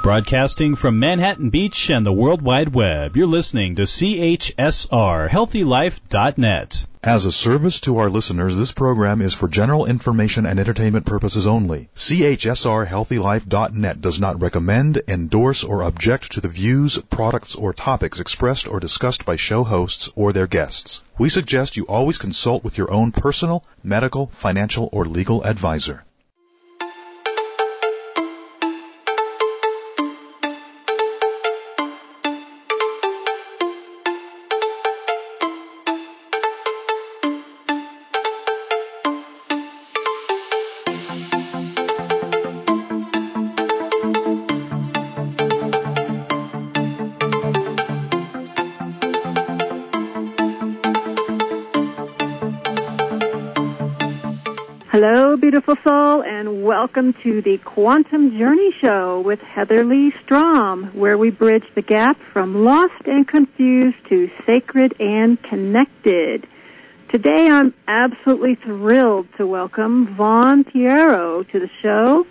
Broadcasting from Manhattan Beach and the World Wide Web, you're listening to CHSR, HealthyLife.net. As a service to our listeners, this program is for general information and entertainment purposes only. CHSR, HealthyLife.net does not recommend, endorse, or object to the views, products, or topics expressed or discussed by show hosts or their guests. We suggest you always consult with your own personal, medical, financial, or legal advisor. Hello, beautiful soul, and welcome to the Quantum Journey Show with Heather Lee Strom, where we bridge the gap from lost and confused to sacred and connected. Today, I'm absolutely thrilled to welcome Vaughn Tiero to the show.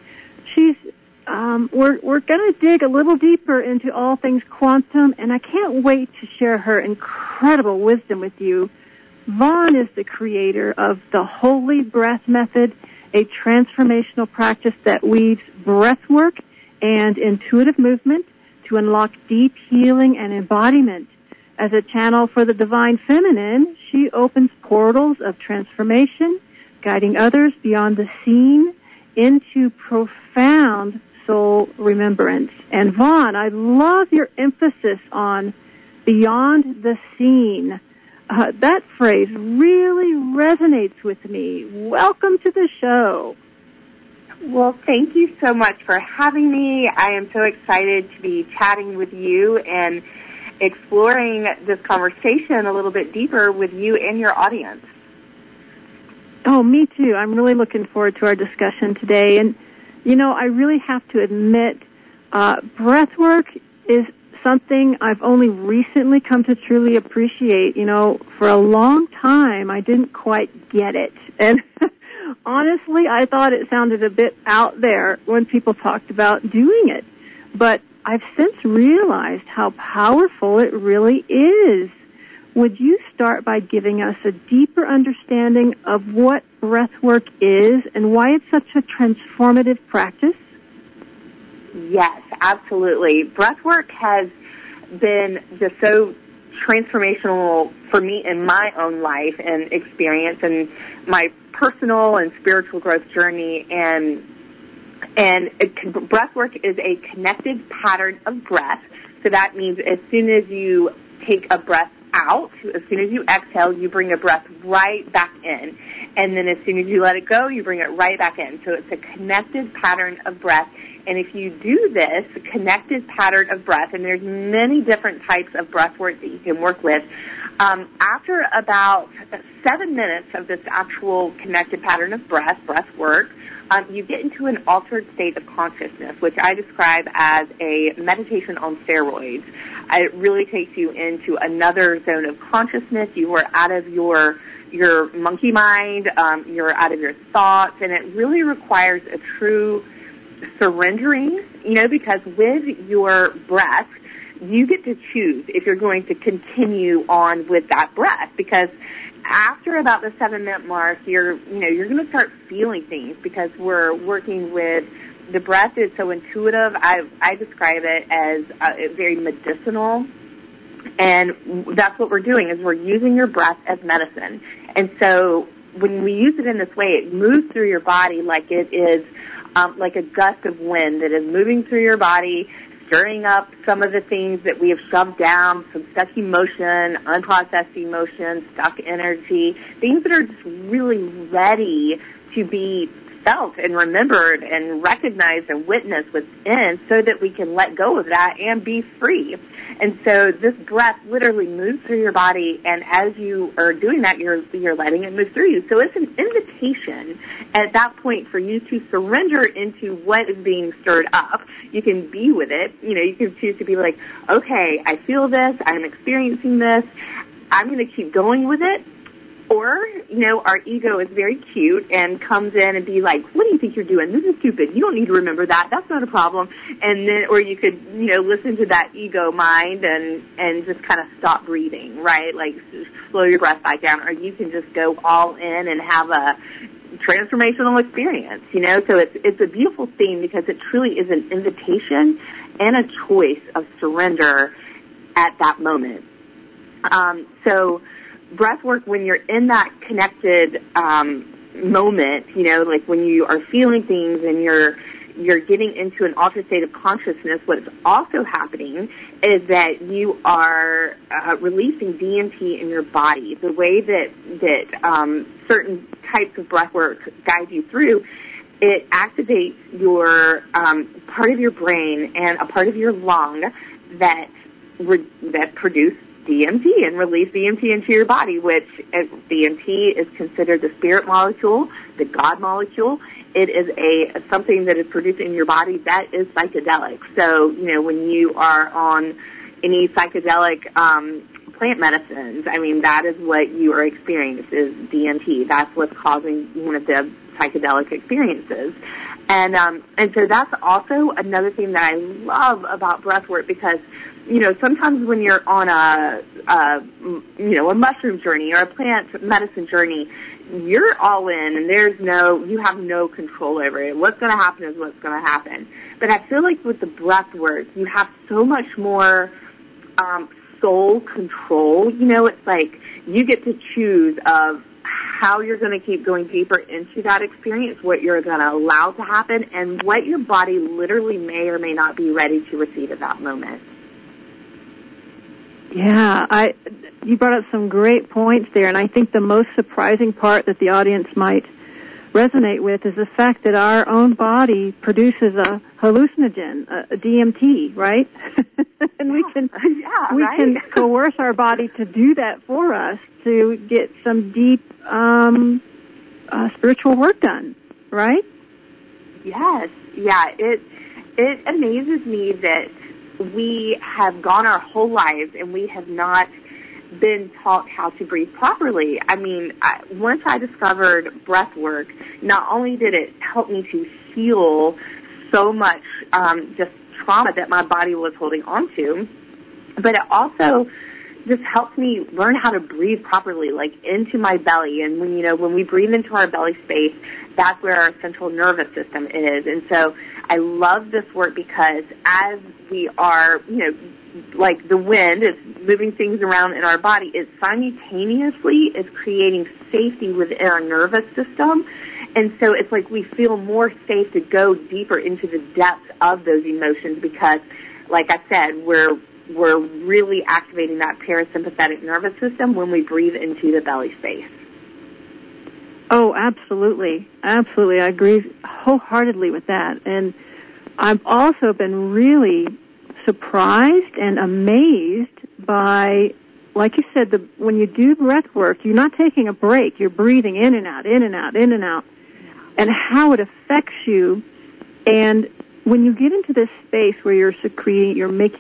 We're going to dig a little deeper into all things quantum, and I can't wait to share her incredible wisdom with you. Vaughn is the creator of the Holy Breath Method, a transformational practice that weaves breath work and intuitive movement to unlock deep healing and embodiment. As a channel for the divine feminine, she opens portals of transformation, guiding others beyond the seen into profound soul remembrance. And Vaughn, I love your emphasis on beyond the seen. That phrase really resonates with me. Welcome to the show. Well, thank you so much for having me. I am so excited to be chatting with you and exploring this conversation a little bit deeper with you and your audience. Oh, me too. I'm really looking forward to our discussion today. And, you know, I really have to admit, breath work is something I've only recently come to truly appreciate. You know, for a long time, I didn't quite get it. And honestly, I thought it sounded a bit out there when people talked about doing it. But I've since realized how powerful it really is. Would you start by giving us a deeper understanding of what breath work is and why it's such a transformative practice? Yes, absolutely. Breathwork has been just so transformational for me in my own life and experience and my personal and spiritual growth journey. And breathwork is a connected pattern of breath. So that means as soon as you take a breath out, as soon as you exhale, you bring a breath right back in. And then as soon as you let it go, you bring it right back in. So it's a connected pattern of breath. And if you do this connected pattern of breath, and there's many different types of breath work that you can work with, after about 7 minutes of this actual connected pattern of breath work, you get into an altered state of consciousness, which I describe as a meditation on steroids. It really takes you into another zone of consciousness. You are out of your monkey mind, you're out of your thoughts, and it really requires a true surrendering, you know, because with your breath, you get to choose if you're going to continue on with that breath, because after about the 7-minute mark, you're going to start feeling things because we're working with the breath is so intuitive. I describe it as very medicinal, and that's what we're doing is we're using your breath as medicine. And so when we use it in this way, it moves through your body like it is like a gust of wind that is moving through your body, stirring up some of the things that we have shoved down, some stuck emotion, unprocessed emotion, stuck energy, things that are just really ready to be felt and remembered and recognized and witnessed within so that we can let go of that and be free. And so this breath literally moves through your body, and as you are doing that, you're letting it move through you. So it's an invitation at that point for you to surrender into what is being stirred up. You can be with it. You know, you can choose to be like, okay, I feel this, I'm experiencing this, I'm going to keep going with it, Or, our ego is very cute and comes in and be like, what do you think you're doing? This is stupid. You don't need to remember that. That's not a problem. And then, or you could, listen to that ego mind and just kind of stop breathing, right? Like slow your breath back down. Or you can just go all in and have a transformational experience, So it's a beautiful thing because it truly is an invitation and a choice of surrender at that moment. So breath work, when you're in that connected moment, like when you are feeling things and you're getting into an altered state of consciousness, what's also happening is that you are releasing DMT in your body. The way that certain types of breath work guide you through, it activates your part of your brain and a part of your lung that produce DMT and release DMT into your body, which DMT is considered the spirit molecule, the God molecule. It is something that is produced in your body that is psychedelic. So, when you are on any psychedelic plant medicines, that is what you are experiencing is DMT. That's what's causing one of the psychedelic experiences. And so that's also another thing that I love about breath work because sometimes when you're on a mushroom journey or a plant medicine journey, you're all in and you have no control over it. What's going to happen is what's going to happen. But I feel like with the breath work, you have so much more, soul control. It's like you get to choose of how you're going to keep going deeper into that experience, what you're going to allow to happen, and what your body literally may or may not be ready to receive at that moment. Yeah, you brought up some great points there, and I think the most surprising part that the audience might resonate with is the fact that our own body produces a hallucinogen, a DMT, right? And we can coerce our body to do that for us to get some deep spiritual work done, right? Yes, yeah. It amazes me that we have gone our whole lives and we have not been taught how to breathe properly. Once I discovered breath work, not only did it help me to heal so much just trauma that my body was holding on to, but it also just helped me learn how to breathe properly, like into my belly. And when we breathe into our belly space, that's where our central nervous system is. And so I love this work because as we are, like the wind is moving things around in our body, it simultaneously is creating safety within our nervous system. And so it's like we feel more safe to go deeper into the depths of those emotions because, like I said, we're really activating that parasympathetic nervous system when we breathe into the belly space. Oh, absolutely. Absolutely. I agree wholeheartedly with that. And I've also been really surprised and amazed by, like you said, when you do breath work, you're not taking a break. You're breathing in and out, in and out, in and out, and how it affects you. And when you get into this space where you're secreting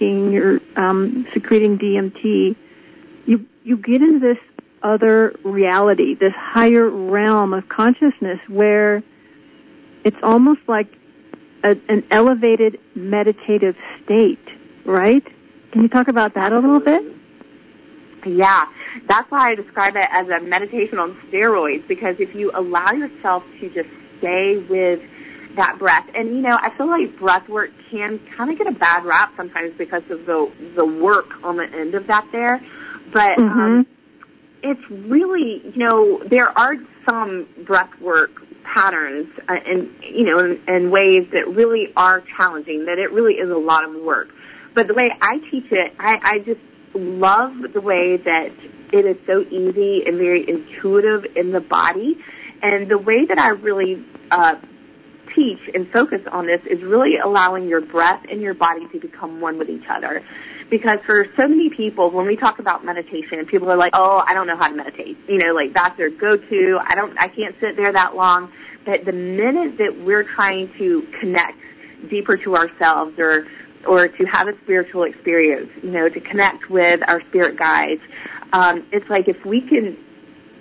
DMT, you get into this other reality, this higher realm of consciousness where it's almost like an elevated meditative state, right? Can you talk about that a little bit? Yeah, that's why I describe it as a meditation on steroids, because if you allow yourself to just stay with that breath, and I feel like breath work can kind of get a bad rap sometimes because of the work on the end of that there, but it's really, there are some breath work patterns and ways that really are challenging, that it really is a lot of work. But the way I teach it, I just love the way that it is so easy and very intuitive in the body. And the way that I really teach and focus on this is really allowing your breath and your body to become one with each other. Because for so many people, when we talk about meditation, people are like, oh, I don't know how to meditate. Like that's their go-to. I can't sit there that long. But the minute that we're trying to connect deeper to ourselves or to have a spiritual experience, to connect with our spirit guides, it's like if we can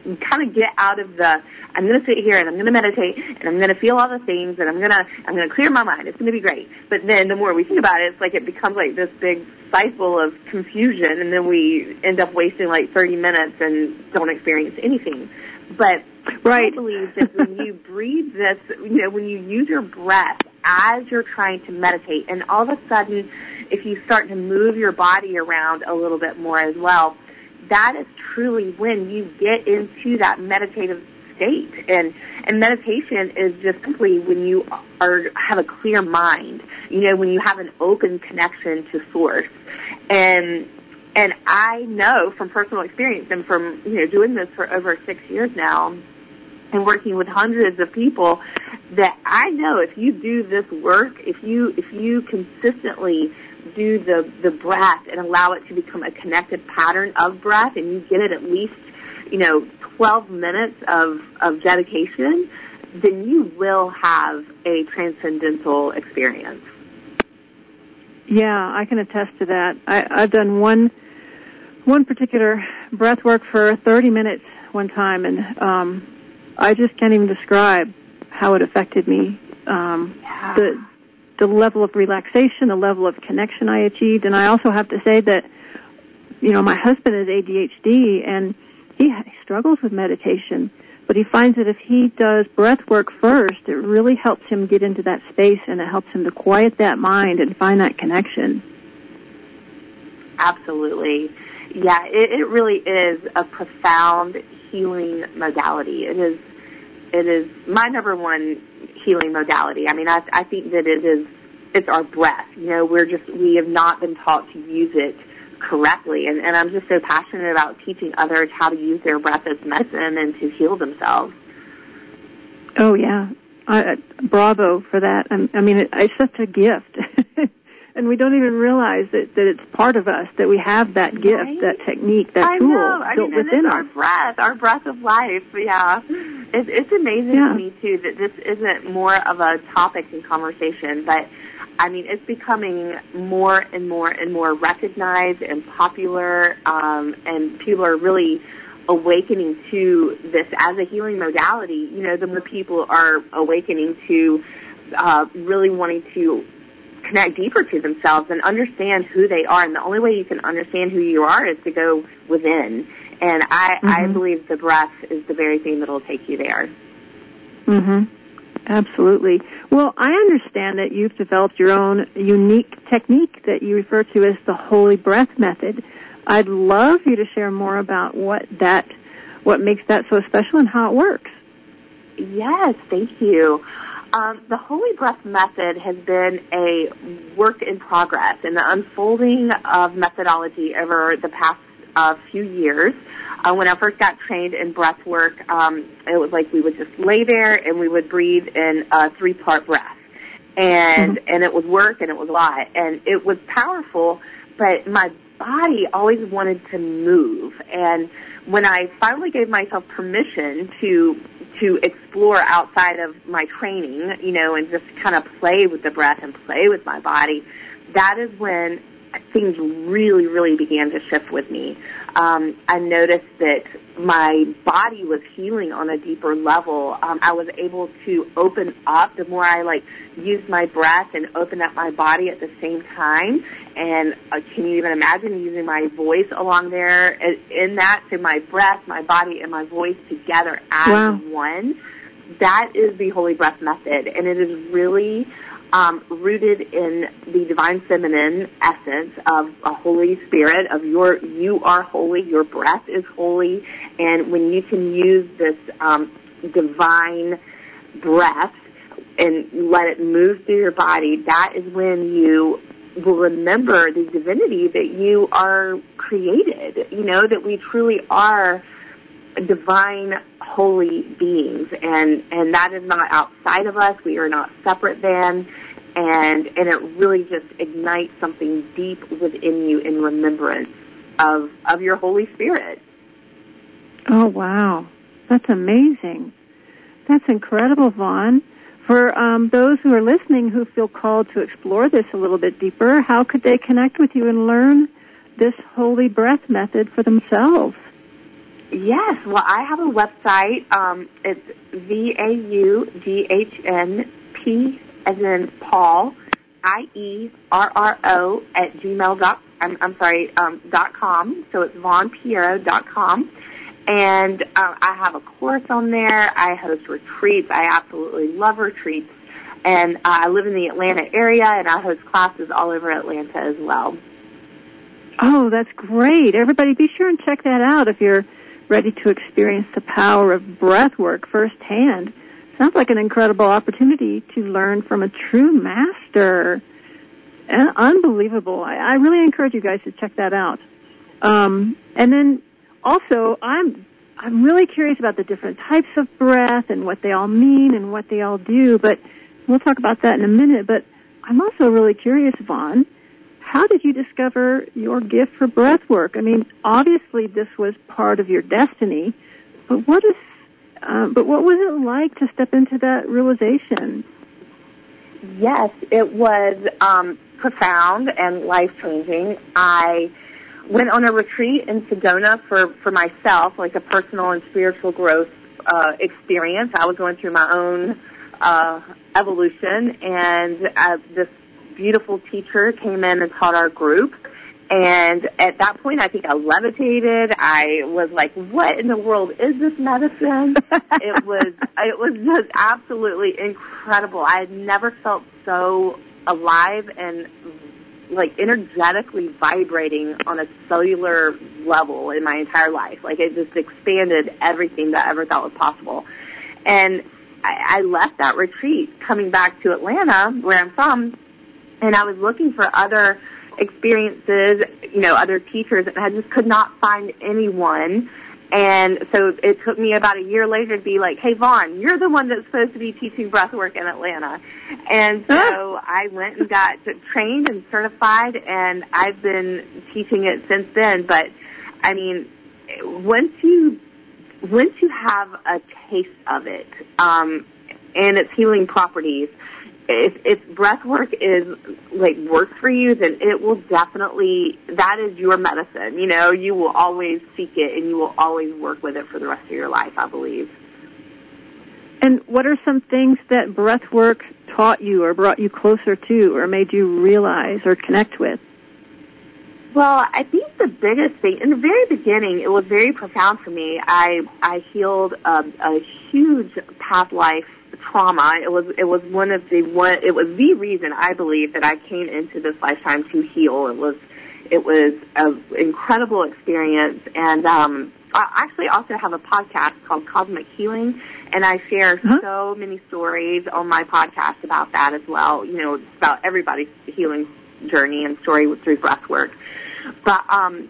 kind of get out of the, I'm going to sit here and I'm going to meditate and I'm going to feel all the things and I'm going to clear my mind. It's going to be great. But then the more we think about it, it's like it becomes like this big cycle of confusion, and then we end up wasting like 30 minutes and don't experience anything. But right. I believe that when you breathe this, when you use your breath as you're trying to meditate, and all of a sudden, if you start to move your body around a little bit more as well, that is truly when you get into that meditative state. And meditation is just simply when you have a clear mind, when you have an open connection to source. And I know from personal experience and from, doing this for over 6 years now and working with hundreds of people, that I know if you do this work, if you consistently do the breath and allow it to become a connected pattern of breath, and you get it at least, 12 minutes of dedication, then you will have a transcendental experience. Yeah, I can attest to that. I've done one particular breath work for 30 minutes one time, and I just can't even describe how it affected me. The level of relaxation, the level of connection I achieved, and I also have to say that, my husband is ADHD, and he struggles with meditation, but he finds that if he does breath work first, it really helps him get into that space, and it helps him to quiet that mind and find that connection. Absolutely. Yeah, it really is a profound healing modality. It is my number one healing modality. I mean, I think that it's our breath. We have not been taught to use it correctly, and I'm just so passionate about teaching others how to use their breath as medicine and to heal themselves. Oh yeah, bravo for that. I mean, it's such a gift, and we don't even realize that it's part of us, that we have that gift, right? That technique, that tool built within us. Our breath of life. Yeah, it's amazing to me too that this isn't more of a topic in conversation, but I mean, it's becoming more and more and more recognized and popular, and people are really awakening to this as a healing modality. The more people are awakening to really wanting to connect deeper to themselves and understand who they are. And the only way you can understand who you are is to go within. And I believe the breath is the very thing that will take you there. Mm-hmm. Absolutely. Well, I understand that you've developed your own unique technique that you refer to as the Holy Breath Method. I'd love you to share more about what makes that so special and how it works. Yes, thank you. The Holy Breath Method has been a work in progress in the unfolding of methodology over the past few years. When I first got trained in breath work, it was like we would just lay there and we would breathe in a 3-part breath. And it would work, and it was a lot. And it was powerful, but my body always wanted to move. And when I finally gave myself permission to explore outside of my training, and just kind of play with the breath and play with my body, that is when things really, really began to shift with me. I noticed that my body was healing on a deeper level. I was able to open up the more I used my breath and open up my body at the same time. And can you even imagine using my voice along there in that? So my breath, my body, and my voice together as one. That is the Holy Breath Method, and it is really rooted in the divine feminine essence of a Holy Spirit, of you are holy, your breath is holy, and when you can use this divine breath and let it move through your body, that is when you will remember the divinity that you are created, that we truly are divine, holy beings, and that is not outside of us. We are not separate than, and it really just ignites something deep within you in remembrance of your Holy Spirit. Oh, wow. That's amazing. That's incredible, Vaughn. For those who are listening who feel called to explore this a little bit deeper, how could they connect with you and learn this Holy Breath Method for themselves? Yes, well, I have a website. It's VAUDHNP as in Paul, IERRO at gmail.com. So it's VonPierro.com. And I have a course on there. I host retreats. I absolutely love retreats. And I live in the Atlanta area, and I host classes all over Atlanta as well. Oh, that's great. Everybody be sure and check that out if you're ready to experience the power of breath work firsthand. Sounds like an incredible opportunity to learn from a true master. Unbelievable. I really encourage you guys to check that out. And then also, I'm really curious about the different types of breath and what they all mean and what they all do, but we'll talk about that in a minute. But I'm also really curious, Vaughn, how did you discover your gift for breath work? I mean, obviously this was part of your destiny, but what was it like to step into that realization? Yes, it was profound and life-changing. I went on a retreat in Sedona for myself, like a personal and spiritual growth experience. I was going through my own evolution, and this beautiful teacher came in and taught our group. And at that point, I think I levitated. I was like, what in the world is this medicine? It was just absolutely incredible. I had never felt so alive and like energetically vibrating on a cellular level in my entire life. Like it just expanded everything that I ever thought was possible. And I left that retreat coming back to Atlanta, where I'm from, and I was looking for other experiences, other teachers, and I just could not find anyone. And so it took me about a year later to be like, hey, Vaughn, you're the one that's supposed to be teaching breathwork in Atlanta. And so I went and got trained and certified, and I've been teaching it since then. But, I mean, once you have a taste of it and its healing properties, if breath work is like works for you, then it will definitely, that is your medicine. You will always seek it and you will always work with it for the rest of your life, I believe. And what are some things that breath work taught you or brought you closer to or made you realize or connect with? Well, I think the biggest thing, in the very beginning, it was very profound for me. I healed a huge past life trauma. It was the reason I believe that I came into this lifetime to heal. It was an incredible experience, and I actually also have a podcast called Cosmic Healing, and I share so many stories on my podcast about that as well. It's about everybody's healing journey and story through breath work. But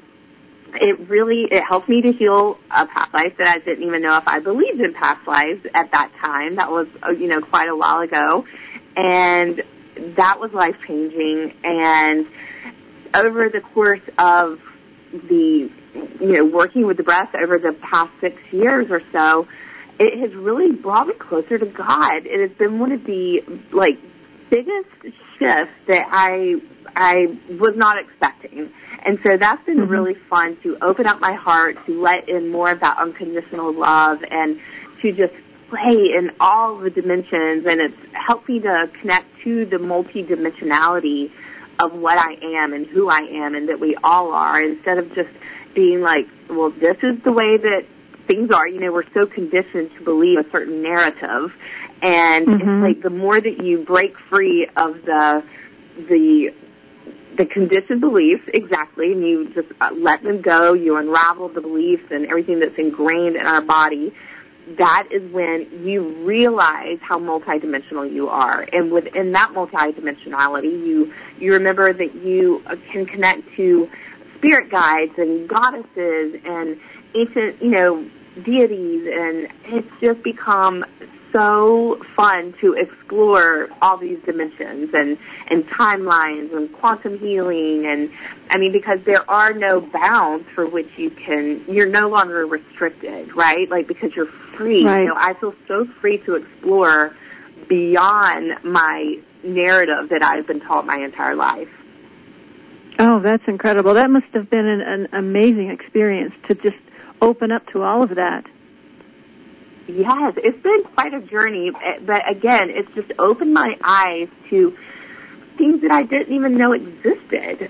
it helped me to heal a past life that I didn't even know if I believed in past lives at that time. That was, quite a while ago. And that was life-changing. And over the course of the, working with the breath over the past 6 years or so, it has really brought me closer to God. It has been one of the, biggest shifts that I was not expecting. And so that's been really fun to open up my heart, to let in more of that unconditional love, and to just play in all the dimensions. And it's helped me to connect to the multidimensionality of what I am and who I am and that we all are, instead of just being like, well, this is the way that things are. We're so conditioned to believe a certain narrative. And it's like the more that you break free of the conditioned beliefs, exactly, and you just let them go, you unravel the beliefs and everything that's ingrained in our body, that is when you realize how multidimensional you are. And within that multidimensionality, you remember that you can connect to spirit guides and goddesses and ancient, deities, and it's just become so fun to explore all these dimensions and timelines and quantum healing, and because there are no bounds for which you're no longer restricted, right? Because you're free. Right. I feel so free to explore beyond my narrative that I've been taught my entire life. Oh, that's incredible. That must have been an amazing experience to just open up to all of that? Yes, it's been quite a journey, but again, it's just opened my eyes to things that I didn't even know existed.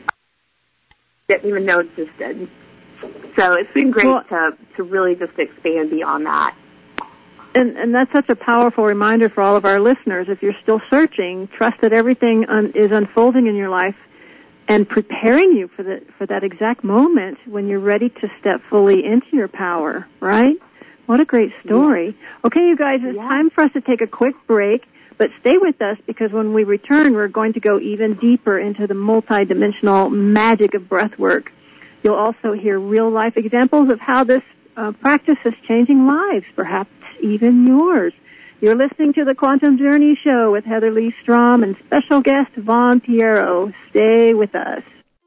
So it's been great to really just expand beyond that. And that's such a powerful reminder for all of our listeners. If you're still searching, trust that everything is unfolding in your life and preparing you for that exact moment when you're ready to step fully into your power, right? What a great story. Yeah. Okay, you guys, it's time for us to take a quick break, but stay with us because when we return, we're going to go even deeper into the multidimensional magic of breath work. You'll also hear real-life examples of how this practice is changing lives, perhaps even yours. You're listening to the Quantum Journey Show with Heather Lee Strom and special guest Vaughn Piero. Stay with us.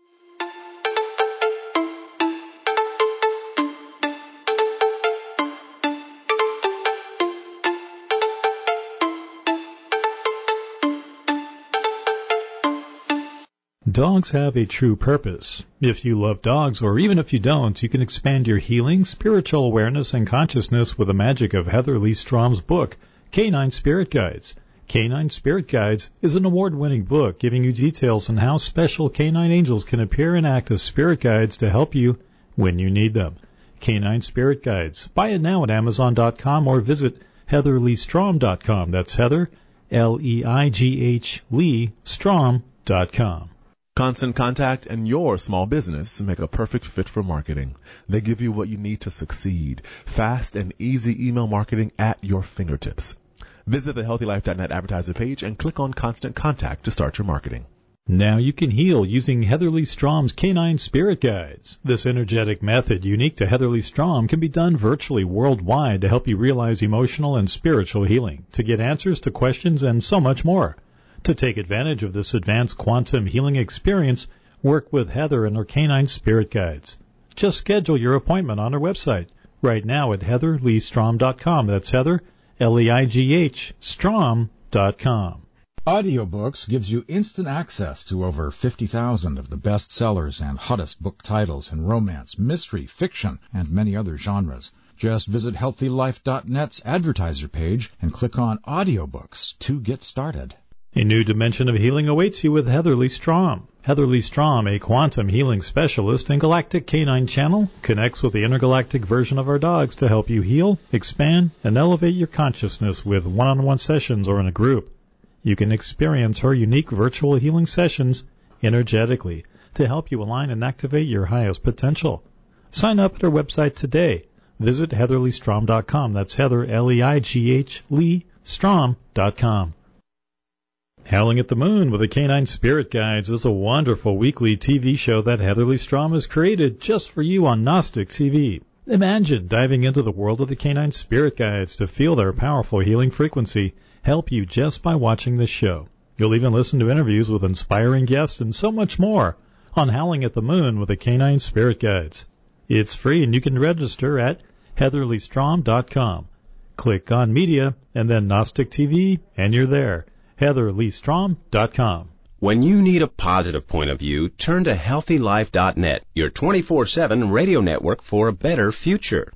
Dogs have a true purpose. If you love dogs, or even if you don't, you can expand your healing, spiritual awareness, and consciousness with the magic of Heather Lee Strom's book, Canine Spirit Guides. Canine Spirit Guides is an award-winning book giving you details on how special canine angels can appear and act as spirit guides to help you when you need them. Canine Spirit Guides. Buy it now at Amazon.com or visit HeatherLeeStrom.com. That's Heather, L-E-I-G-H, Lee, Strom.com. Constant Contact and your small business make a perfect fit for marketing. They give you what you need to succeed. Fast and easy email marketing at your fingertips. Visit the HealthyLife.net advertiser page and click on Constant Contact to start your marketing. Now you can heal using Heather Lee Strom's Canine Spirit Guides. This energetic method, unique to Heather Lee Strom, can be done virtually worldwide to help you realize emotional and spiritual healing, to get answers to questions, and so much more. To take advantage of this advanced quantum healing experience, work with Heather and her Canine Spirit Guides. Just schedule your appointment on her website right now at HeatherLeeStrom.com. That's Heather, L-E-I-G-H, Strom.com. Audiobooks gives you instant access to over 50,000 of the best sellers and hottest book titles in romance, mystery, fiction, and many other genres. Just visit HealthyLife.net's advertiser page and click on Audiobooks to get started. A new dimension of healing awaits you with Heather Lee Strom. Heather Lee Strom, a quantum healing specialist and Galactic Canine Channel, connects with the intergalactic version of our dogs to help you heal, expand, and elevate your consciousness with one-on-one sessions or in a group. You can experience her unique virtual healing sessions energetically to help you align and activate your highest potential. Sign up at her website today. Visit HeatherLeeStrom.com. That's Heather, L-E-I-G-H, Lee, Strom.com. Howling at the Moon with the Canine Spirit Guides is a wonderful weekly TV show that Heather Lee Strom has created just for you on Gnostic TV. Imagine diving into the world of the Canine Spirit Guides to feel their powerful healing frequency help you just by watching this show. You'll even listen to interviews with inspiring guests and so much more on Howling at the Moon with the Canine Spirit Guides. It's free and you can register at HeatherLeeStrom.com. Click on Media and then Gnostic TV and you're there. HeatherLeeStrom.com. When you need a positive point of view, turn to HealthyLife.net, your 24/7 radio network for a better future.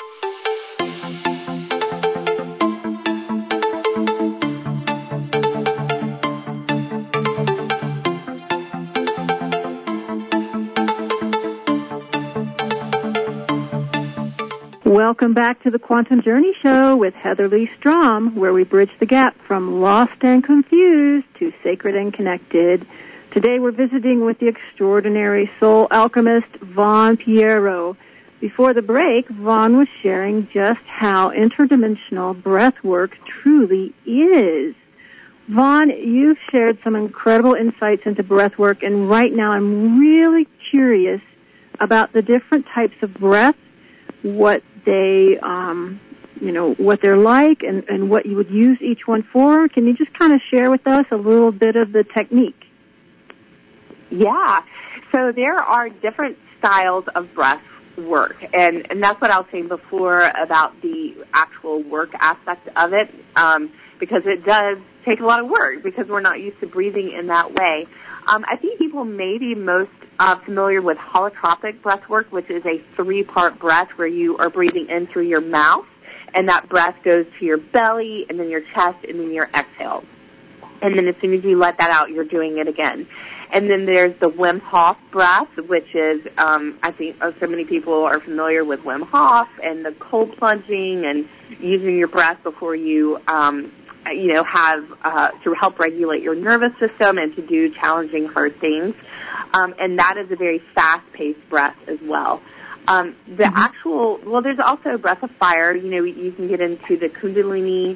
Welcome back to the Quantum Journey Show with Heather Lee Strom, where we bridge the gap from lost and confused to sacred and connected. Today we're visiting with the extraordinary soul alchemist, Vaughn Piero. Before the break, Vaughn was sharing just how interdimensional breath work truly is. Vaughn, you've shared some incredible insights into breath work, and right now I'm really curious about the different types of breath, what they, what they're like, and what you would use each one for. Can you just kind of share with us a little bit of the technique? Yeah. So there are different styles of breath work, and that's what I was saying before about the actual work aspect of it, because it does take a lot of work because we're not used to breathing in that way. I think people may be most familiar with holotropic breath work, which is a 3-part breath where you are breathing in through your mouth, and that breath goes to your belly and then your chest and then your exhale. And then as soon as you let that out, you're doing it again. And then there's the Wim Hof breath, which is, I think so many people are familiar with Wim Hof and the cold plunging and using your breath before you, have to help regulate your nervous system and to do challenging, hard things. And that is a very fast-paced breath as well. There's also breath of fire. You can get into the Kundalini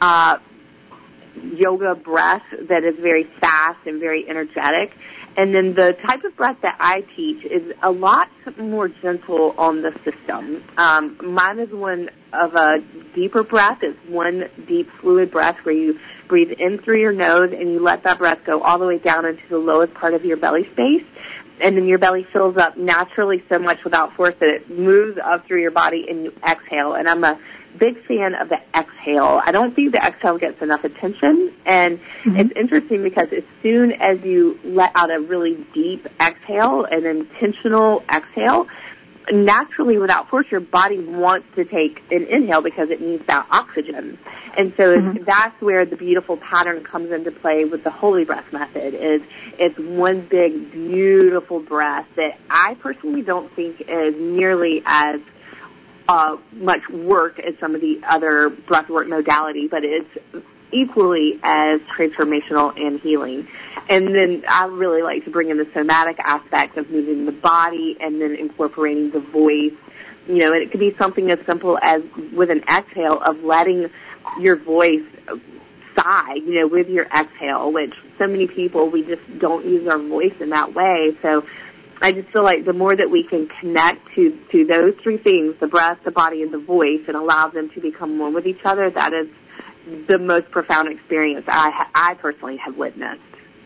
yoga breath that is very fast and very energetic. And then the type of breath that I teach is a lot more gentle on the system. Mine is one of a deeper breath. It's one deep fluid breath where you breathe in through your nose and you let that breath go all the way down into the lowest part of your belly space. And then your belly fills up naturally so much without force that it moves up through your body and you exhale. And I'm a big fan of the exhale. I don't think the exhale gets enough attention. And it's interesting because as soon as you let out a really deep exhale, an intentional exhale, naturally without force, your body wants to take an inhale because it needs that oxygen. And so that's where the beautiful pattern comes into play with the Holy Breath method. It's one big, beautiful breath that I personally don't think is nearly as much work as some of the other breathwork modalities, but it's equally as transformational and healing. And then I really like to bring in the somatic aspect of moving the body and then incorporating the voice. And it could be something as simple as with an exhale of letting your voice sigh, with your exhale, which so many people, we just don't use our voice in that way. So I just feel like the more that we can connect to those three things, the breath, the body, and the voice, and allow them to become one with each other, that is the most profound experience I personally have witnessed.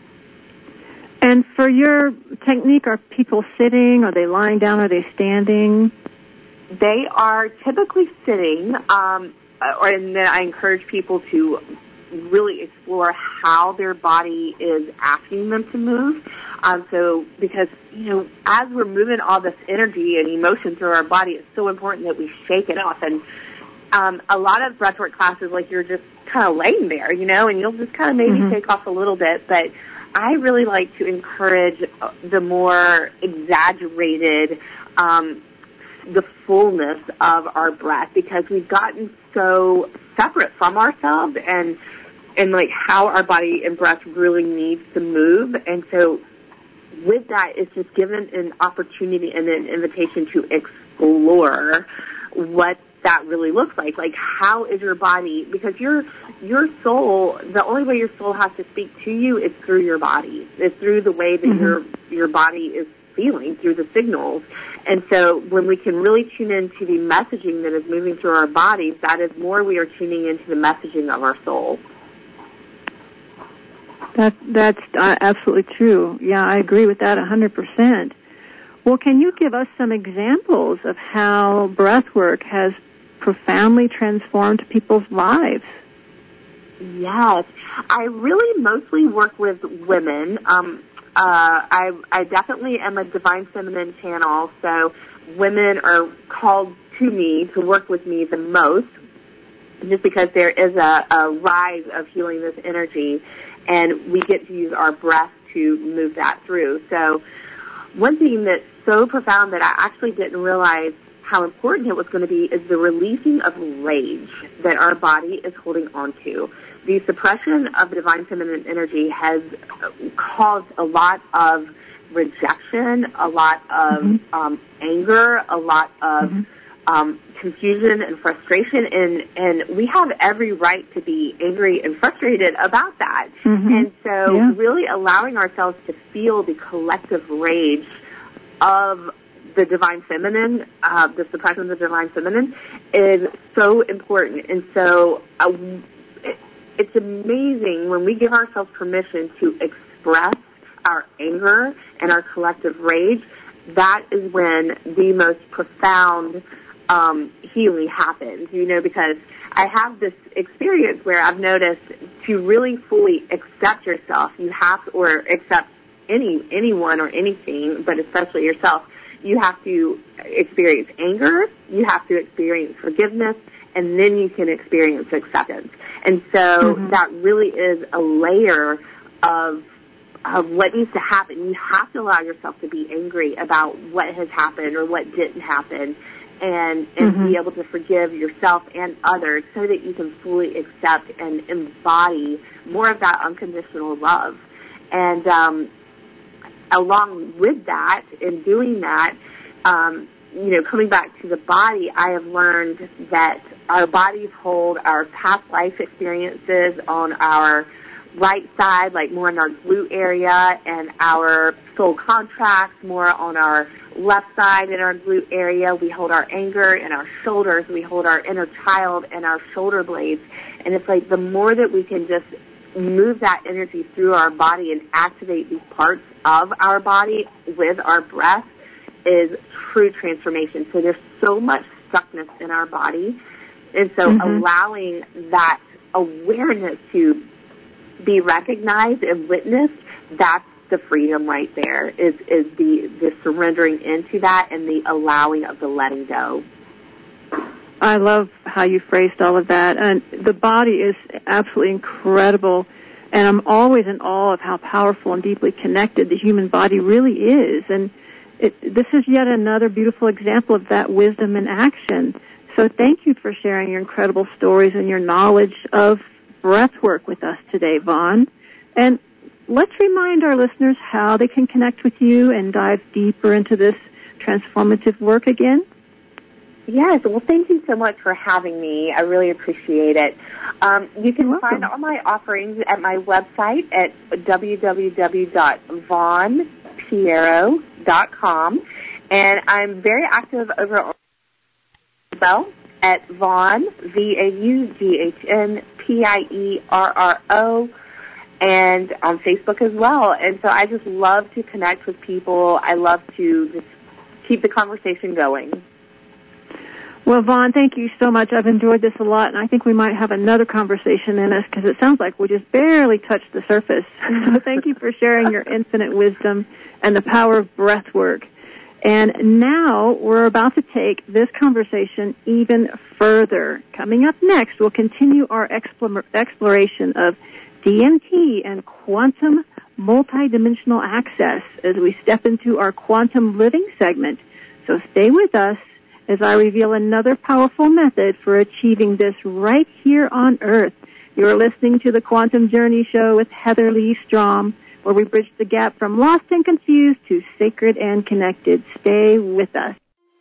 And for your technique, are people sitting? Are they lying down? Are they standing? They are typically sitting, and then I encourage people to really explore how their body is asking them to move. Because, as we're moving all this energy and emotion through our body, it's so important that we shake it off. And a lot of breathwork classes, like you're just kind of laying there, and you'll just kind of maybe shake off a little bit. But I really like to encourage the more exaggerated, the fullness of our breath, because we've gotten so separate from ourselves and like how our body and breath really needs to move. And so with that, it's just given an opportunity and an invitation to explore what that really looks like. Like, how is your body? Because your soul, the only way your soul has to speak to you is through your body. It's through the way that your body is feeling, through the signals. And so when we can really tune into the messaging that is moving through our bodies, that is more we are tuning into the messaging of our soul. That's absolutely true. Yeah, I agree with that 100%. Well, can you give us some examples of how breathwork has profoundly transformed people's lives? Yes. I really mostly work with women. I definitely am a Divine Feminine channel, so women are called to me to work with me the most, just because there is a rise of healing this energy, and we get to use our breath to move that through. So one thing that's so profound that I actually didn't realize how important it was going to be is the releasing of rage that our body is holding on to. The suppression of the Divine Feminine energy has caused a lot of rejection, a lot of anger, a lot of confusion and frustration, and we have every right to be angry and frustrated about that. And so really allowing ourselves to feel the collective rage of the Divine Feminine, the suppression of the Divine Feminine, is so important. And so it's amazing when we give ourselves permission to express our anger and our collective rage. That is when the most profound healing happens, because I have this experience where I've noticed to really fully accept yourself, you have to, or accept anyone or anything, but especially yourself, you have to experience anger, you have to experience forgiveness, and then you can experience acceptance. And so that really is a layer of what needs to happen. You have to allow yourself to be angry about what has happened or what didn't happen, and be able to forgive yourself and others so that you can fully accept and embody more of that unconditional love. And along with that, in doing that, coming back to the body, I have learned that our bodies hold our past life experiences on our right side, like more in our glute area, and our soul contracts more on our left side in our glute area. We hold our anger in our shoulders. We hold our inner child in our shoulder blades. And it's like the more that we can just move that energy through our body and activate these parts of our body with our breath is true transformation. So there's so much stuckness in our body. And so allowing that awareness to be recognized and witnessed, that's the freedom right there, is the surrendering into that and the allowing of the letting go. I love how you phrased all of that. And the body is absolutely incredible. And I'm always in awe of how powerful and deeply connected the human body really is. And this is yet another beautiful example of that wisdom in action. So thank you for sharing your incredible stories and your knowledge of breath work with us today, Vaughn. And let's remind our listeners how they can connect with you and dive deeper into this transformative work again. Yes, well, thank you so much for having me. I really appreciate it. You can find all my offerings at my website at www.vaughnpierro.com. And I'm very active over on well at Vaughn, VAUGHNPIERRO, and on Facebook as well. And so I just love to connect with people. I love to just keep the conversation going. Well, Vaughn, thank you so much. I've enjoyed this a lot, and I think we might have another conversation in us because it sounds like we just barely touched the surface. So thank you for sharing your infinite wisdom and the power of breath work. And now we're about to take this conversation even further. Coming up next, we'll continue our exploration of DMT and quantum multidimensional access as we step into our quantum living segment. So stay with us as I reveal another powerful method for achieving this right here on Earth. You're listening to the Quantum Journey Show with Heather Lee Strom, where we bridge the gap from lost and confused to sacred and connected. Stay with us.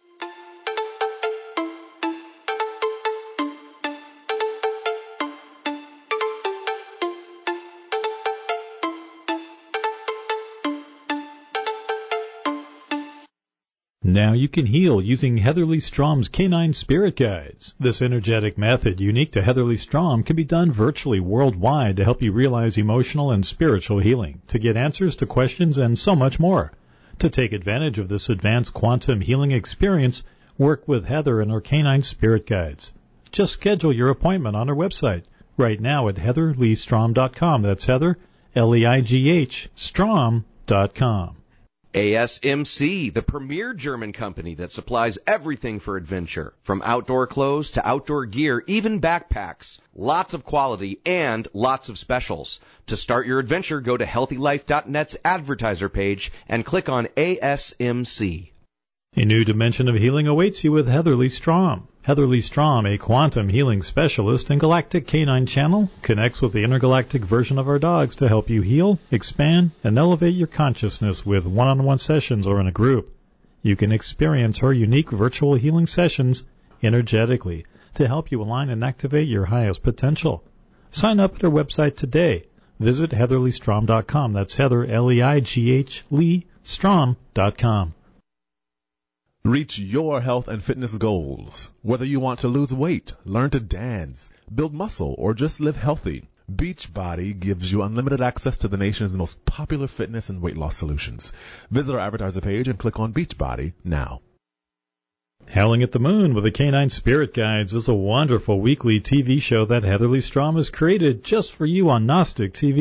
Now you can heal using Heather Lee Strom's Canine Spirit Guides. This energetic method, unique to Heather Lee Strom, can be done virtually worldwide to help you realize emotional and spiritual healing, to get answers to questions, and so much more. To take advantage of this advanced quantum healing experience, work with Heather and her Canine Spirit Guides. Just schedule your appointment on her website right now at heatherleestrom.com. That's Heather, Leigh, Strom.com. ASMC, the premier German company that supplies everything for adventure, from outdoor clothes to outdoor gear, even backpacks. Lots of quality and lots of specials. To start your adventure, go to HealthyLife.net's advertiser page and click on ASMC. A new dimension of healing awaits you with Heather Lee Strom. Heather Lee Strom, a quantum healing specialist in Galactic Canine Channel, connects with the intergalactic version of our dogs to help you heal, expand, and elevate your consciousness with one-on-one sessions or in a group. You can experience her unique virtual healing sessions energetically to help you align and activate your highest potential. Sign up at her website today. Visit HeatherLeeStrom.com. That's Heather, Leigh, Strom.com. Reach your health and fitness goals. Whether you want to lose weight, learn to dance, build muscle, or just live healthy, Beachbody gives you unlimited access to the nation's most popular fitness and weight loss solutions. Visit our advertiser page and click on Beachbody now. Howling at the Moon with the Canine Spirit Guides is a wonderful weekly TV show that Heather Lee Strom has created just for you on Gnostic TV.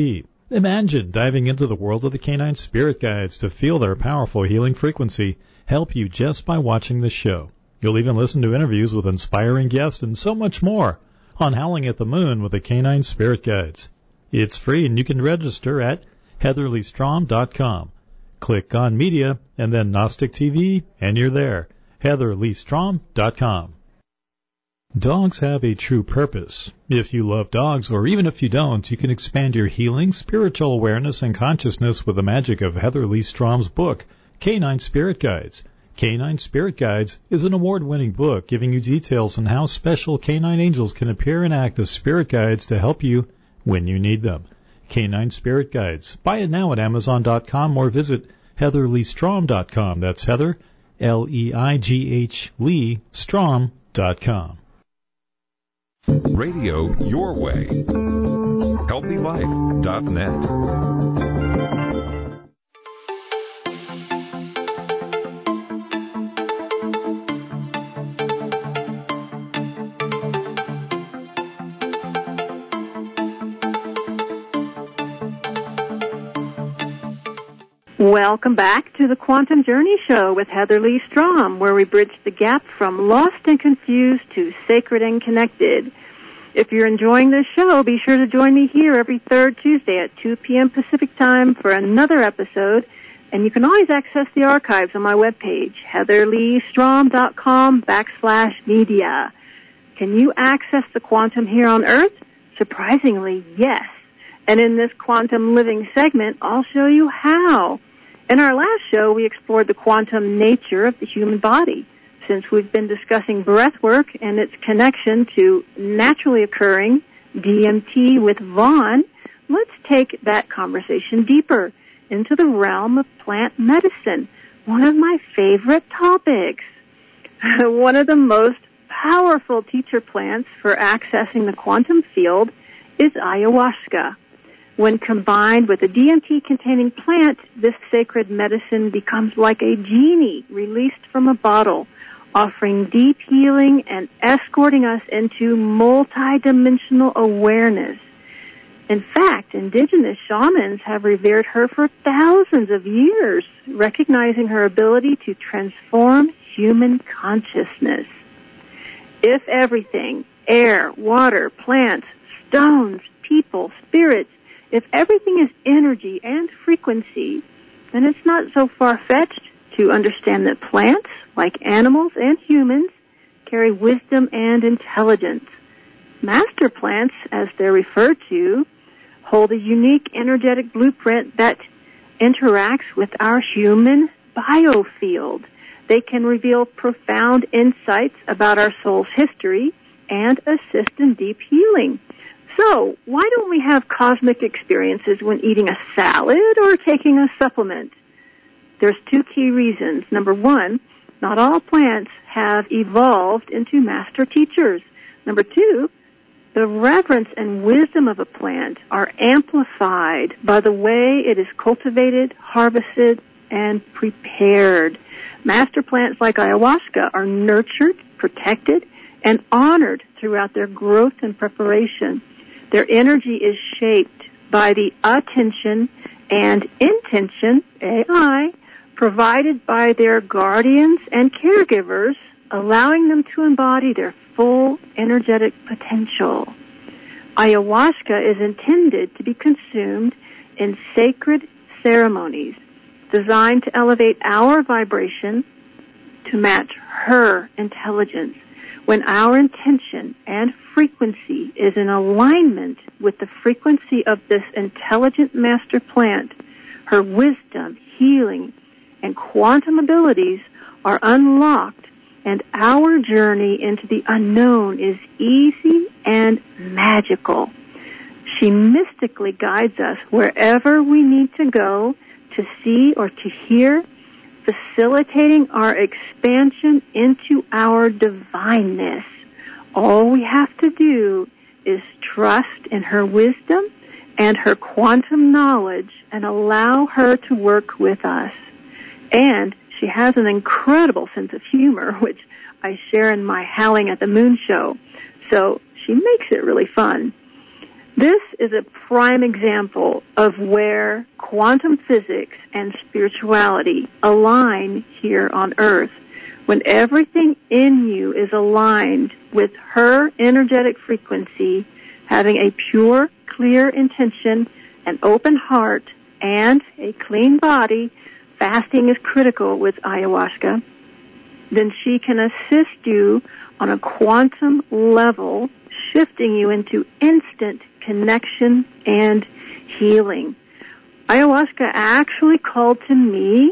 Imagine diving into the world of the canine spirit guides to feel their powerful healing frequency help you just by watching the show. You'll even listen to interviews with inspiring guests and so much more on Howling at the Moon with the Canine Spirit Guides. It's free and you can register at heatherleestrom.com. Click on Media and then Gnostic TV and you're there. heatherleestrom.com. Dogs have a true purpose. If you love dogs, or even if you don't, you can expand your healing, spiritual awareness, and consciousness with the magic of Heather Lee Strom's book, Canine Spirit Guides. Canine Spirit Guides is an award-winning book giving you details on how special canine angels can appear and act as spirit guides to help you when you need them. Canine Spirit Guides. Buy it now at Amazon.com or visit HeatherLeeStrom.com. That's Heather, L-E-I-G-H, Lee, Strom.com. Radio your way. HealthyLife.net. Welcome back to the Quantum Journey Show with Heather Lee Strom, where we bridge the gap from lost and confused to sacred and connected. If you're enjoying this show, be sure to join me here every third Tuesday at 2 p.m. Pacific Time for another episode. And you can always access the archives on my webpage, heatherleestrom.com/media. Can you access the quantum here on Earth? Surprisingly, yes. And in this Quantum Living segment, I'll show you how. In our last show, we explored the quantum nature of the human body. Since we've been discussing breath work and its connection to naturally occurring DMT with Vaughn, let's take that conversation deeper into the realm of plant medicine, one of my favorite topics. One of the most powerful teacher plants for accessing the quantum field is ayahuasca. When combined with a DMT-containing plant, this sacred medicine becomes like a genie released from a bottle, offering deep healing and escorting us into multidimensional awareness. In fact, indigenous shamans have revered her for thousands of years, recognizing her ability to transform human consciousness. If everything, air, water, plants, stones, people, spirits, if everything is energy and frequency, then it's not so far-fetched to understand that plants, like animals and humans, carry wisdom and intelligence. Master plants, as they're referred to, hold a unique energetic blueprint that interacts with our human biofield. They can reveal profound insights about our soul's history and assist in deep healing. So, why don't we have cosmic experiences when eating a salad or taking a supplement? There's two key reasons. Number one, not all plants have evolved into master teachers. Number two, the reverence and wisdom of a plant are amplified by the way it is cultivated, harvested, and prepared. Master plants like ayahuasca are nurtured, protected, and honored throughout their growth and preparation. Their energy is shaped by the attention and intention, AI, provided by their guardians and caregivers, allowing them to embody their full energetic potential. Ayahuasca is intended to be consumed in sacred ceremonies designed to elevate our vibration to match her intelligence. When our intention and frequency is in alignment with the frequency of this intelligent master plant, her wisdom, healing, and quantum abilities are unlocked, and our journey into the unknown is easy and magical. She mystically guides us wherever we need to go to see or to hear, facilitating our expansion into our divineness. All we have to do is trust in her wisdom and her quantum knowledge and allow her to work with us. And she has an incredible sense of humor, which I share in my Howling at the Moon show. So she makes it really fun. This is a prime example of where quantum physics and spirituality align here on Earth. When everything in you is aligned with her energetic frequency, having a pure, clear intention, an open heart, and a clean body, fasting is critical with ayahuasca, then she can assist you on a quantum level, shifting you into instant connection and healing. Ayahuasca actually called to me,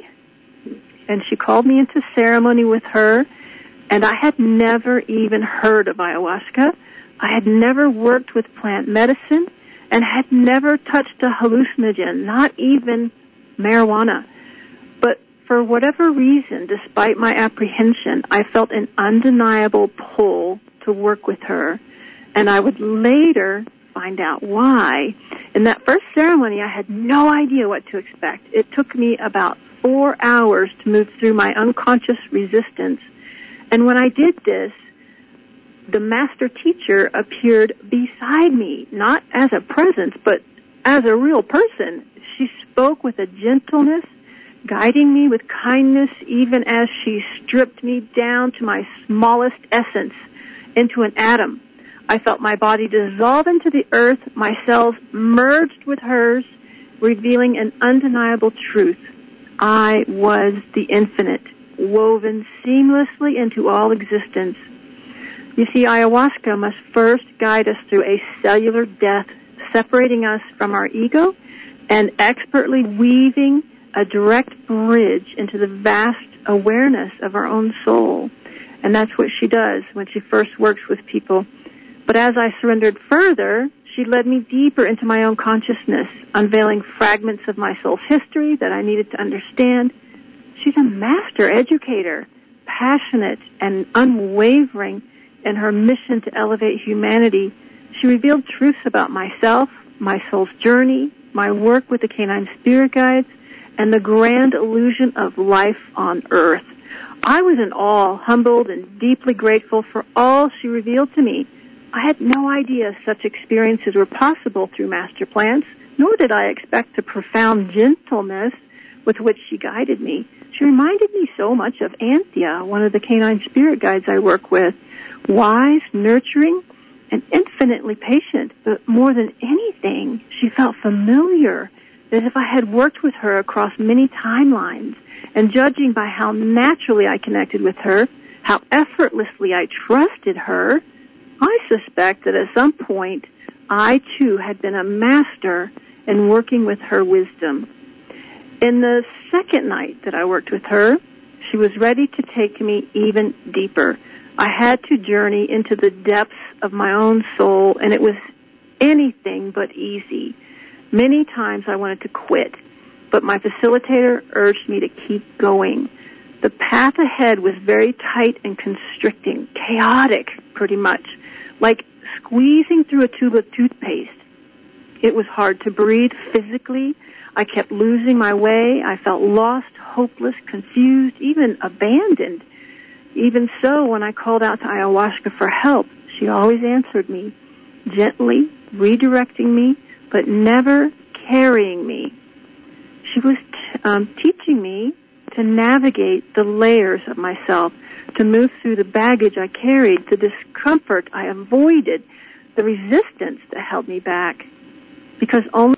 and she called me into ceremony with her, and I had never even heard of ayahuasca. I had never worked with plant medicine and had never touched a hallucinogen, not even marijuana. But for whatever reason, despite my apprehension, I felt an undeniable pull to work with her, and I would later find out why. In that first ceremony, I had no idea what to expect. It took me about 4 hours to move through my unconscious resistance. And when I did this, the master teacher appeared beside me, not as a presence, but as a real person. She spoke with a gentleness, guiding me with kindness, even as she stripped me down to my smallest essence, into an atom. I felt my body dissolve into the earth, my cells merged with hers, revealing an undeniable truth. I was the infinite, woven seamlessly into all existence. You see, ayahuasca must first guide us through a cellular death, separating us from our ego and expertly weaving a direct bridge into the vast awareness of our own soul. And that's what she does when she first works with people. But as I surrendered further, she led me deeper into my own consciousness, unveiling fragments of my soul's history that I needed to understand. She's a master educator, passionate and unwavering in her mission to elevate humanity. She revealed truths about myself, my soul's journey, my work with the canine spirit guides, and the grand illusion of life on Earth. I was in awe, humbled, and deeply grateful for all she revealed to me. I had no idea such experiences were possible through master plants, nor did I expect the profound gentleness with which she guided me. She reminded me so much of Anthea, one of the canine spirit guides I work with. Wise, nurturing, and infinitely patient, but more than anything, she felt familiar, as if I had worked with her across many timelines. And judging by how naturally I connected with her, how effortlessly I trusted her, I suspect that at some point I too had been a master in working with her wisdom. In the second night that I worked with her, she was ready to take me even deeper. I had to journey into the depths of my own soul, and it was anything but easy. Many times I wanted to quit, but my facilitator urged me to keep going. The path ahead was very tight and constricting, chaotic pretty much, like squeezing through a tube of toothpaste. It was hard to breathe physically. I kept losing my way. I felt lost, hopeless, confused, even abandoned. Even so, when I called out to ayahuasca for help, she always answered me, gently redirecting me, but never carrying me. She was teaching me to navigate the layers of myself, to move through the baggage I carried, the discomfort I avoided, the resistance that held me back. Because only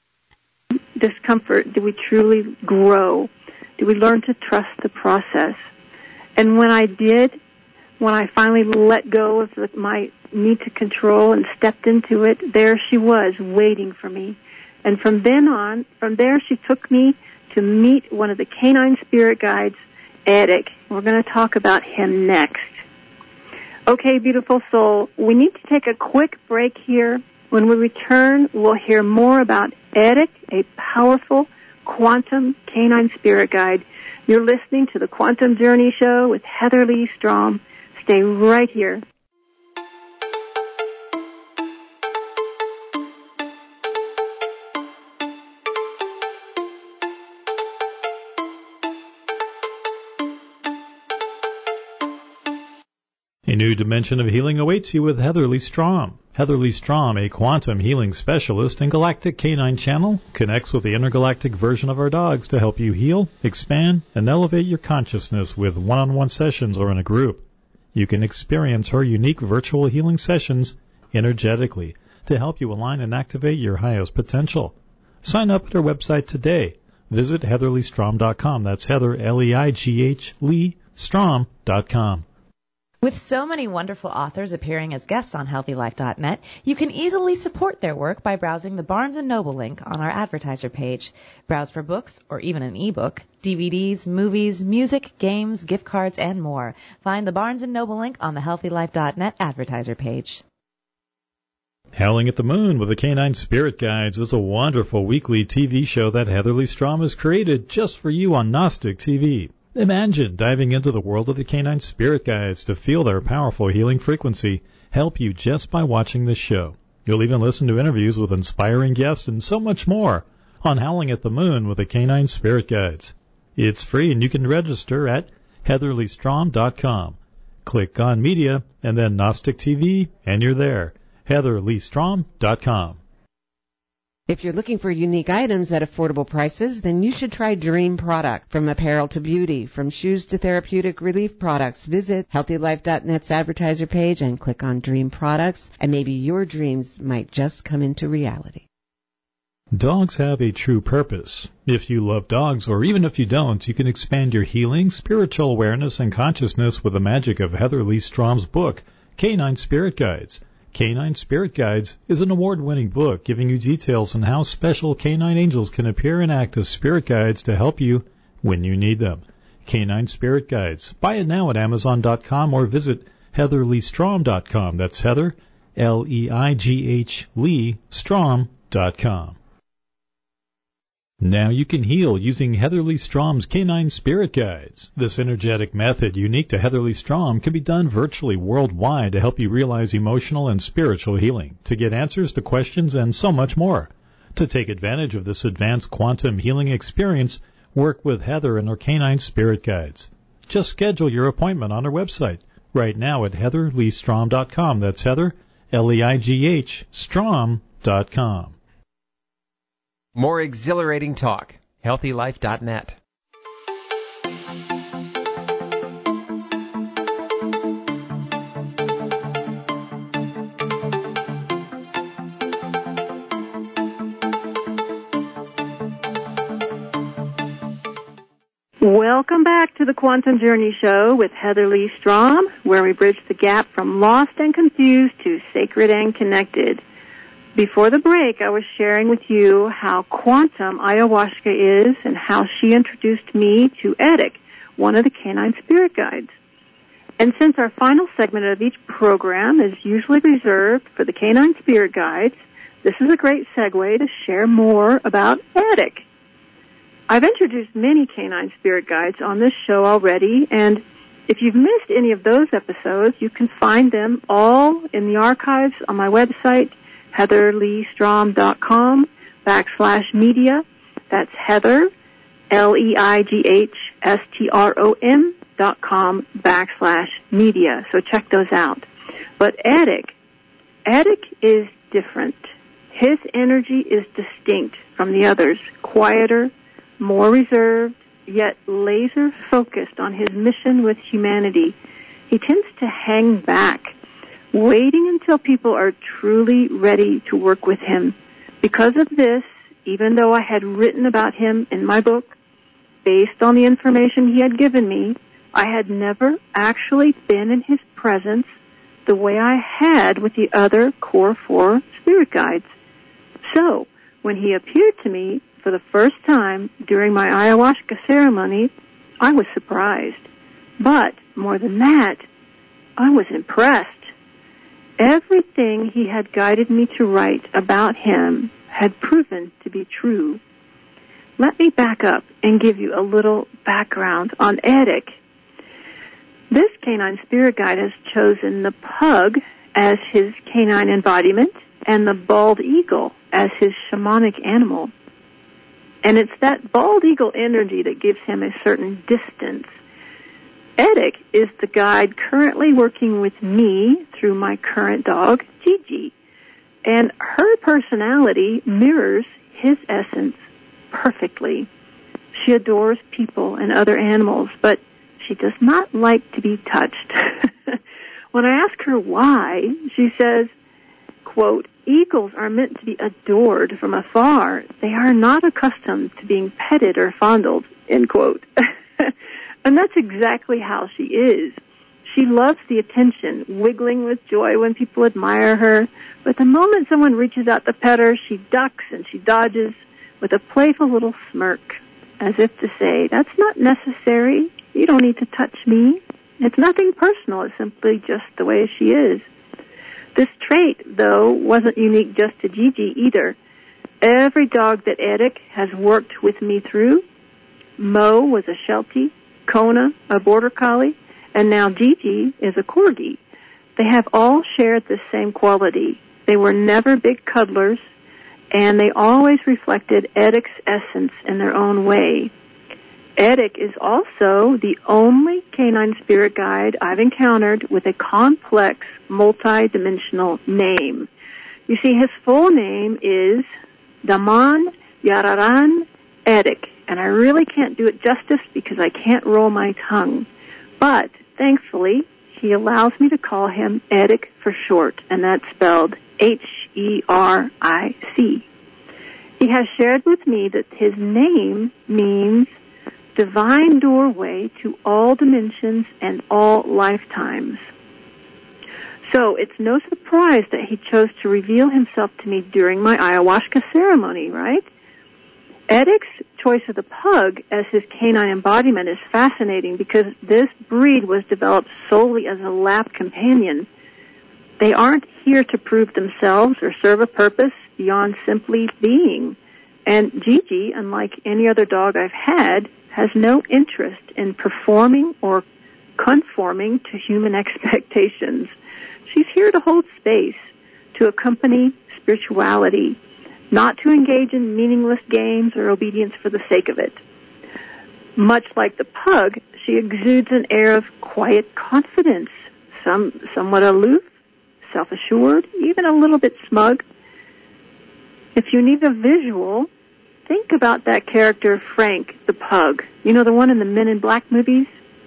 discomfort do we truly grow, do we learn to trust the process. And when I did, when I finally let go of my need to control and stepped into it, there she was waiting for me. And from there she took me to meet one of the canine spirit guides, Eric. We're going to talk about him next. Okay, beautiful soul, we need to take a quick break here. When we return, we'll hear more about Eric, a powerful quantum canine spirit guide. You're listening to the Quantum Journey Show with Heather Lee Strom. Stay right here. A new dimension of healing awaits you with Heather Lee Strom. Heather Lee Strom, a quantum healing specialist in Galactic Canine Channel, connects with the intergalactic version of our dogs to help you heal, expand, and elevate your consciousness with one-on-one sessions or in a group. You can experience her unique virtual healing sessions energetically to help you align and activate your highest potential. Sign up at her website today. Visit HeatherLeeStrom.com. That's Heather, L-E-I-G-H, Lee, Strom.com. With so many wonderful authors appearing as guests on HealthyLife.net, you can easily support their work by browsing the Barnes & Noble link on our advertiser page. Browse for books or even an ebook, DVDs, movies, music, games, gift cards, and more. Find the Barnes & Noble link on the HealthyLife.net advertiser page. Howling at the Moon with the Canine Spirit Guides is a wonderful weekly TV show that Heather Lee Strom has created just for you on Gnostic TV. Imagine diving into the world of the Canine Spirit Guides to feel their powerful healing frequency help you just by watching this show. You'll even listen to interviews with inspiring guests and so much more on Howling at the Moon with the Canine Spirit Guides. It's free and you can register at HeatherLeeStrom.com. Click on Media and then Gnostic TV and you're there. HeatherLeeStrom.com. If you're looking for unique items at affordable prices, then you should try Dream Product. From apparel to beauty, from shoes to therapeutic relief products, visit HealthyLife.net's advertiser page and click on Dream Products, and maybe your dreams might just come into reality. Dogs have a true purpose. If you love dogs, or even if you don't, you can expand your healing, spiritual awareness, and consciousness with the magic of Heather Lee Strom's book, Canine Spirit Guides. Canine Spirit Guides is an award-winning book giving you details on how special canine angels can appear and act as spirit guides to help you when you need them. Canine Spirit Guides. Buy it now at Amazon.com or visit HeatherLeeStrom.com. That's Heather, L-E-I-G-H, Lee, Strom.com. Now you can heal using Heather Lee Strom's Canine Spirit Guides. This energetic method, unique to Heather Lee Strom, can be done virtually worldwide to help you realize emotional and spiritual healing, to get answers to questions, and so much more. To take advantage of this advanced quantum healing experience, work with Heather and her Canine Spirit Guides. Just schedule your appointment on her website right now at HeatherLeeStrom.com. That's Heather, L-E-I-G-H, Strom.com. More exhilarating talk. HealthyLife.net. Welcome back to the Quantum Journey Show with Heather Lee Strom, where we bridge the gap from lost and confused to sacred and connected. Before the break, I was sharing with you how quantum ayahuasca is and how she introduced me to Edik, one of the Canine Spirit Guides. And since our final segment of each program is usually reserved for the Canine Spirit Guides, this is a great segue to share more about Edik. I've introduced many Canine Spirit Guides on this show already, and if you've missed any of those episodes, you can find them all in the archives on my website, HeatherLeeStrom.com/media. That's Heather, LEIGHTROM.com/media. So check those out. But Edik is different. His energy is distinct from the others, quieter, more reserved, yet laser focused on his mission with humanity. He tends to hang back, waiting until people are truly ready to work with him. Because of this, even though I had written about him in my book, based on the information he had given me, I had never actually been in his presence the way I had with the other Core 4 Spirit Guides. So, when he appeared to me for the first time during my ayahuasca ceremony, I was surprised. But, more than that, I was impressed. Everything he had guided me to write about him had proven to be true. Let me back up and give you a little background on Edik. This Canine Spirit Guide has chosen the pug as his canine embodiment and the bald eagle as his shamanic animal. And it's that bald eagle energy that gives him a certain distance. Edik is the guide currently working with me through my current dog, Gigi. And her personality mirrors his essence perfectly. She adores people and other animals, but she does not like to be touched. When I ask her why, she says, quote, "Eagles are meant to be adored from afar. They are not accustomed to being petted or fondled," end quote. And that's exactly how she is. She loves the attention, wiggling with joy when people admire her. But the moment someone reaches out to pet her, she ducks and she dodges with a playful little smirk, as if to say, "That's not necessary. You don't need to touch me." It's nothing personal. It's simply just the way she is. This trait, though, wasn't unique just to Gigi either. Every dog that Eric has worked with me through, Mo was a Sheltie, Kona a Border Collie, and now Gigi is a Corgi. They have all shared the same quality. They were never big cuddlers, and they always reflected Eric's essence in their own way. Eric is also the only canine spirit guide I've encountered with a complex, multi-dimensional name. You see, his full name is Daman Yararan Eric, and I really can't do it justice because I can't roll my tongue. But, thankfully, he allows me to call him Eric for short, and that's spelled H-E-R-I-C. He has shared with me that his name means divine doorway to all dimensions and all lifetimes. So it's no surprise that he chose to reveal himself to me during my ayahuasca ceremony, right? Eric's choice of the pug as his canine embodiment is fascinating because this breed was developed solely as a lap companion. They aren't here to prove themselves or serve a purpose beyond simply being. And Gigi, unlike any other dog I've had, has no interest in performing or conforming to human expectations. She's here to hold space, to accompany spirituality, not to engage in meaningless games or obedience for the sake of it. Much like the pug, she exudes an air of quiet confidence, somewhat aloof, self-assured, even a little bit smug. If you need a visual, think about that character, Frank the pug. You know, the one in the Men in Black movies?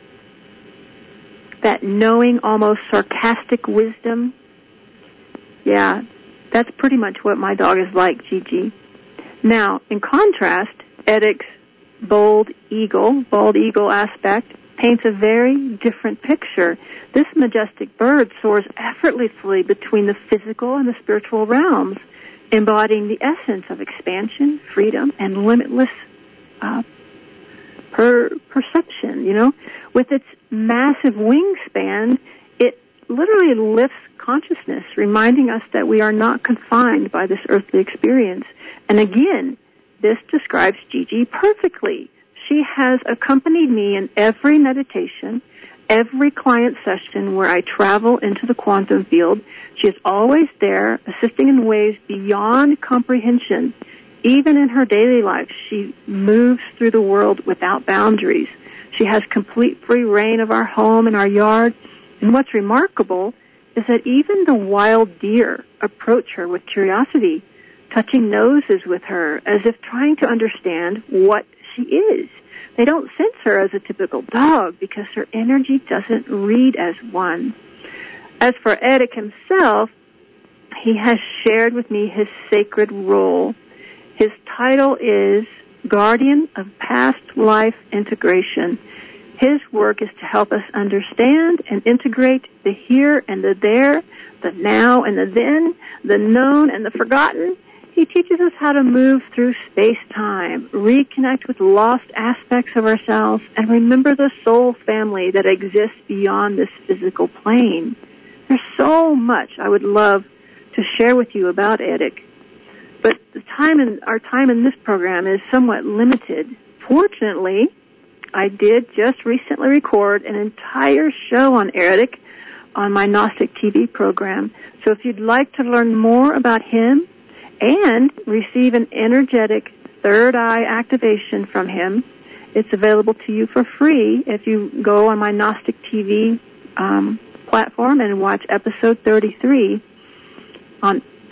That knowing, almost sarcastic wisdom. Yeah, that's pretty much what my dog is like, Gigi. Now, in contrast, Eric's bald eagle aspect paints a very different picture. This majestic bird soars effortlessly between the physical and the spiritual realms, embodying the essence of expansion, freedom, and limitless perception, you know. With its massive wingspan, it literally lifts consciousness, reminding us that we are not confined by this earthly experience. And again, this describes Gigi perfectly. She has accompanied me in every meditation, every client session where I travel into the quantum field. She is always there, assisting in ways beyond comprehension. Even in her daily life, she moves through the world without boundaries. She has complete free reign of our home and our yard. And what's remarkable is that even the wild deer approach her with curiosity, touching noses with her as if trying to understand what she is. They don't sense her as a typical dog because her energy doesn't read as one. As for Eric himself, he has shared with me his sacred role. His title is Guardian of Past Life Integration. His work is to help us understand and integrate the here and the there, the now and the then, the known and the forgotten. He teaches us how to move through space-time, reconnect with lost aspects of ourselves, and remember the soul family that exists beyond this physical plane. There's so much I would love to share with you about Eric, but our time in this program is somewhat limited. Fortunately, I did just recently record an entire show on Eric on my Gnostic TV program. So if you'd like to learn more about him and receive an energetic third eye activation from him, it's available to you for free if you go on my Gnostic TV platform and watch episode 33 on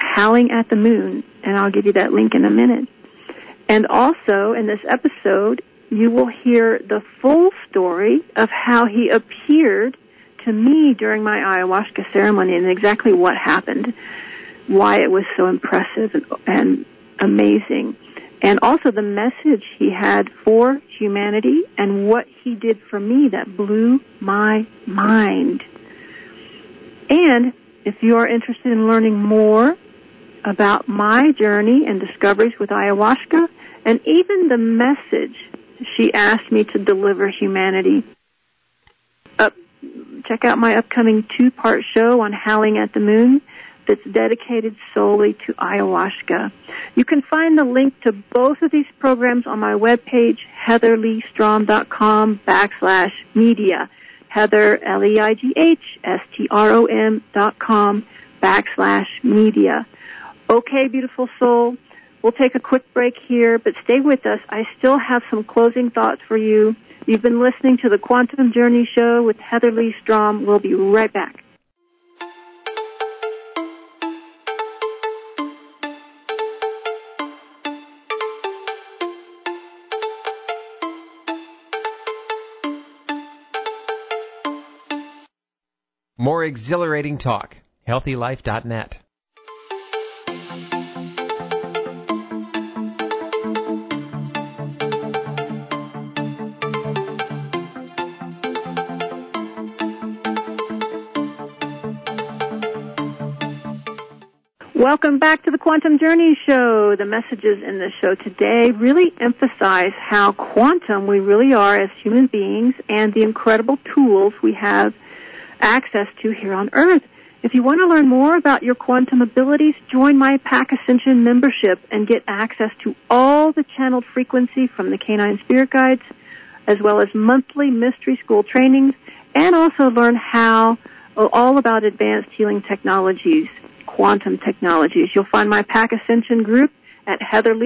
Howling at the Moon, and I'll give you that link in a minute. And also, in this episode, you will hear the full story of how he appeared to me during my ayahuasca ceremony and exactly what happened, why it was so impressive and amazing, and also the message he had for humanity and what he did for me that blew my mind. And if you are interested in learning more about my journey and discoveries with ayahuasca, and even the message she asked me to deliver humanity, check out my upcoming 2-part show on Howling at the Moon that's dedicated solely to ayahuasca. You can find the link to both of these programs on my webpage, heatherleestrom.com/media. Heather, LEIGHSTROM.com/media. Okay, beautiful soul. We'll take a quick break here, but stay with us. I still have some closing thoughts for you. You've been listening to the Quantum Journey Show with Heather Lee Strom. We'll be right back. More exhilarating talk. HealthyLife.net. Welcome back to the Quantum Journey Show. The messages in this show today really emphasize how quantum we really are as human beings and the incredible tools we have access to here on Earth. If you want to learn more about your quantum abilities, join my Pack Ascension membership and get access to all the channeled frequency from the Canine Spirit Guides, as well as monthly mystery school trainings, and also learn all about advanced healing technologies, quantum technologies. You'll find my Pack Ascension group at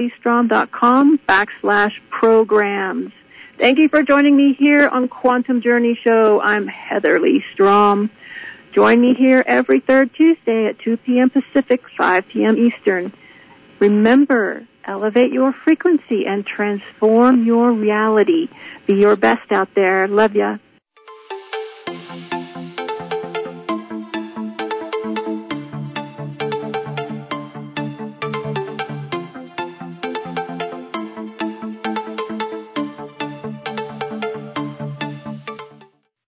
heatherleestrom.com/programs. Thank you for joining me here on Quantum Journey Show. I'm Heather Lee Strom. Join me here every third Tuesday at 2 p.m. Pacific, 5 p.m. Eastern. Remember, elevate your frequency and transform your reality. Be your best out there. Love ya.